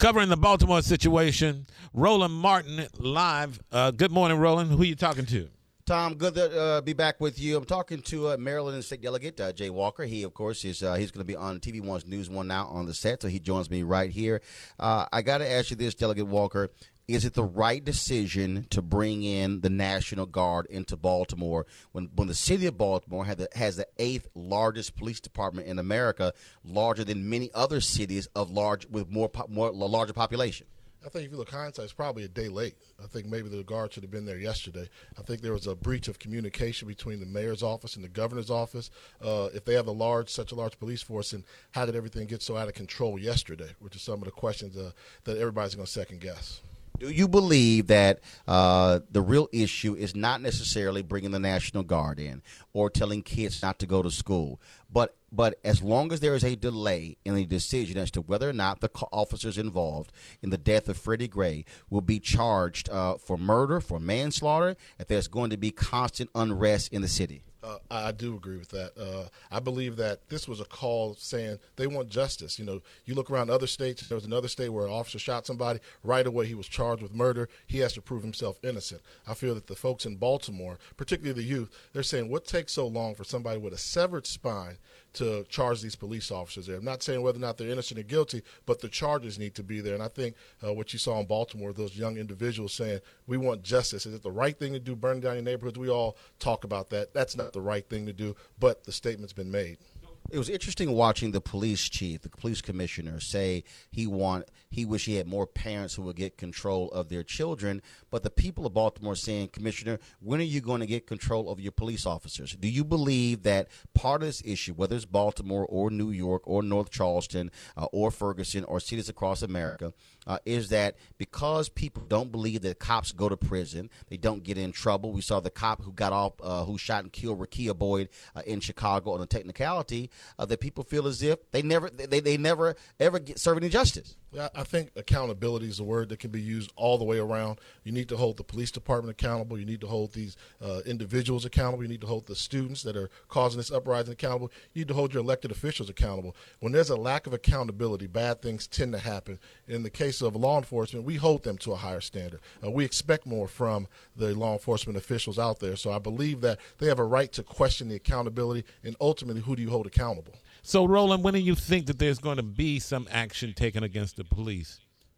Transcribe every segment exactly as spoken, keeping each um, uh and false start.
covering the Baltimore situation. Roland Martin live. Uh, good morning, Roland. Who are you talking to? Tom, good to uh, be back with you. I'm talking to uh, Maryland State Delegate uh, Jay Walker. He, of course, is uh, he's going to be on T V One's News One now on the set, so he joins me right here. Uh, I got to ask you this, Delegate Walker. Is it the right decision to bring in the National Guard into Baltimore when, when the city of Baltimore had the, has the eighth largest police department in America, larger than many other cities of large with more more larger population? I think if you look hindsight, it's probably a day late. I think maybe the guard should have been there yesterday. I think there was a breach of communication between the mayor's office and the governor's office. Uh, if they have a large, such a large police force, and how did everything get so out of control yesterday? Which are some of the questions uh, that everybody's going to second guess. Do you believe that uh, the real issue is not necessarily bringing the National Guard in or telling kids not to go to school, but but as long as there is a delay in the decision as to whether or not the officers involved in the death of Freddie Gray will be charged uh, for murder, for manslaughter, if there's going to be constant unrest in the city? Uh, I do agree with that. Uh, I believe that this was a call saying they want justice. You know, you look around other states, there was another state where an officer shot somebody. Right away, he was charged with murder. He has to prove himself innocent. I feel that the folks in Baltimore, particularly the youth, they're saying, what takes so long for somebody with a severed spine to charge these police officers there? I'm not saying whether or not they're innocent or guilty, but the charges need to be there. And I think uh, what you saw in Baltimore, those young individuals saying, we want justice. Is it the right thing to do, burn down your neighborhoods? We all talk about that. That's not the right thing to do, but the statement's been made. It was interesting watching the police chief, the police commissioner, say he want he wish he had more parents who would get control of their children. But the people of Baltimore saying, Commissioner, when are you going to get control of your police officers? Do you believe that part of this issue, whether it's Baltimore or New York or North Charleston uh, or Ferguson or cities across America, uh, is that because people don't believe that cops go to prison, they don't get in trouble? We saw the cop who got off, uh, who shot and killed Rekia Boyd uh, in Chicago on a technicality. Uh, that people feel as if they never, they, they never ever get serve any justice. Yeah, I think accountability is a word that can be used all the way around. You need to hold the police department accountable. You need to hold these uh, individuals accountable. You need to hold the students that are causing this uprising accountable. You need to hold your elected officials accountable. When there's a lack of accountability, bad things tend to happen. In the case of law enforcement, we hold them to a higher standard. Uh, we expect more from the law enforcement officials out there. So I believe that they have a right to question the accountability, and ultimately, who do you hold accountable? So, Roland, when do you think that there's going to be some action taken against the police?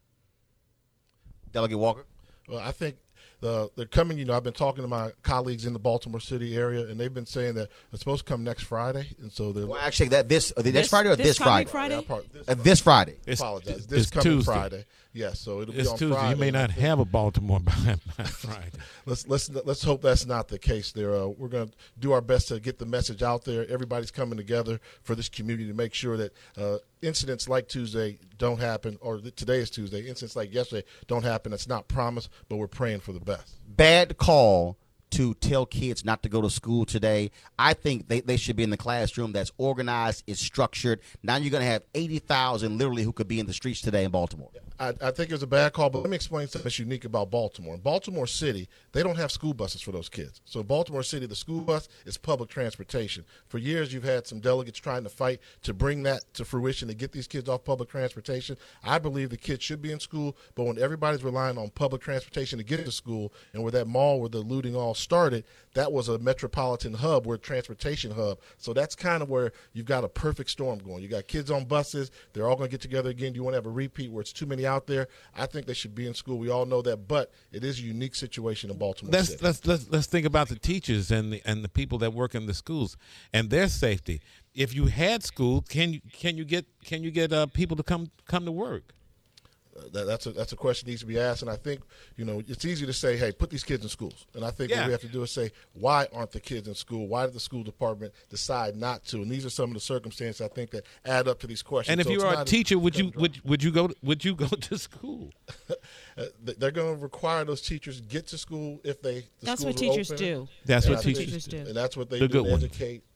Delegate Walker? Well, I think uh, they're coming. You know, I've been talking to my colleagues in the Baltimore City area, and they've been saying that it's supposed to come next Friday. And so they're well, actually, that this, uh, the next this Friday or this, this Friday? Friday? Yeah, part, this, uh, this Friday. It's, apologize. it's, This it's coming Tuesday. Friday. Yes, so it'll be It's on Tuesday. Friday. You may not have a Baltimore by, by Friday. let's let's let's hope that's not the case. There, uh, we're going to do our best to get the message out there. Everybody's coming together for this community to make sure that uh, incidents like Tuesday don't happen, or th- today is Tuesday. Incidents like yesterday don't happen. It's not promised, but we're praying for the best. Bad call to tell kids not to go to school today. I think they, they should be in the classroom that's organized, is structured. Now you're going to have eighty thousand literally who could be in the streets today in Baltimore. I, I think it was a bad call, but let me explain something that's unique about Baltimore. In Baltimore City, they don't have school buses for those kids. So Baltimore City, the school bus is public transportation. For years, you've had some delegates trying to fight to bring that to fruition, to get these kids off public transportation. I believe the kids should be in school, but when everybody's relying on public transportation to get to school, and where that mall where the looting all started, that was a metropolitan hub, where transportation hub. So that's kind of where you've got a perfect storm going. You got kids on buses. They're all going to get together again. Do you want to have a repeat where it's too many out there? I think they should be in school. We all know that, but it is a unique situation in Baltimore Let's City. let's let's let's think about the teachers and the and the people that work in the schools and their safety. If you had school, can you can you get can you get uh, people to come come to work? Uh, that, that's a that's a question that needs to be asked, and I think you know it's easy to say, "Hey, put these kids in schools." And I think Yeah. what we have to do is say, "Why aren't the kids in school? Why did the school department decide not to?" And these are some of the circumstances I think that add up to these questions. And if So you it's are a not teacher, would you cut and would would you go would you go to school? dry. Uh, they're going to require those teachers get to school if they. The That's schools what are teachers open. do. That's And what I think- teachers do. And that's what they The do good to ones. educate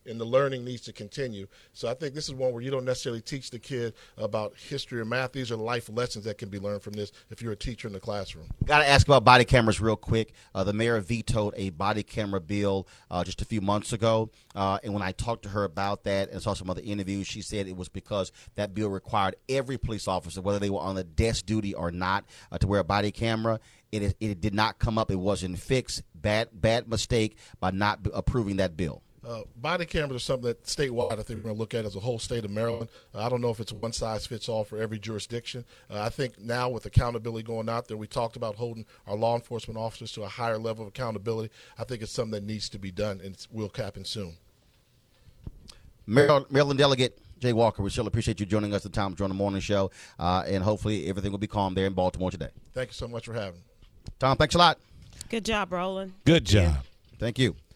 and the learning needs to continue. So I think this is one where you don't necessarily teach the kid about history or math. These are life lessons that can be learned from this if you're a teacher in the classroom. Got to ask about body cameras real quick. Uh, the mayor vetoed a body camera bill uh, just a few months ago. Uh, and when I talked to her about that and saw some other interviews, she said it was because that bill required every police officer, whether they were on the desk duty or not, uh, to wear a body camera. It, is, it did not come up. It wasn't fixed. Bad, bad mistake by not b- approving that bill. Uh, body cameras are something that statewide I think we're going to look at as a whole state of Maryland. Uh, I don't know if it's one size fits all for every jurisdiction. Uh, I think now with accountability going out there, we talked about holding our law enforcement officers to a higher level of accountability. I think it's something that needs to be done, and it will happen soon. Maryland, Maryland Delegate Jay Walker, we still appreciate you joining us at the Tom Joyner Morning Show, uh, and hopefully everything will be calm there in Baltimore today. Thank you so much for having me. Tom, thanks a lot. Good job, Roland. Good job. Thank you.